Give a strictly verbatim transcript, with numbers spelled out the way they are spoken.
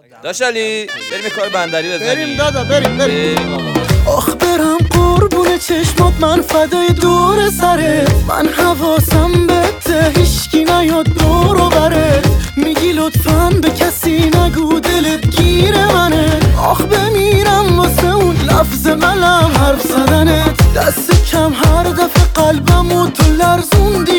داش علی بریم کار بندری بزنیم. بریم دادا بریم بریم, بریم آخ برم قربون چشمات من فدای دور سرت، من حواسم بهته هیشکی نیاد دور و برت، میگی لطفاً به کسی نگو دلت گیر منه، آخ بمیرم واسه اون لفظ قلم حرف زدنت، دست کم هر دفعه قلبمو تو لرزوندی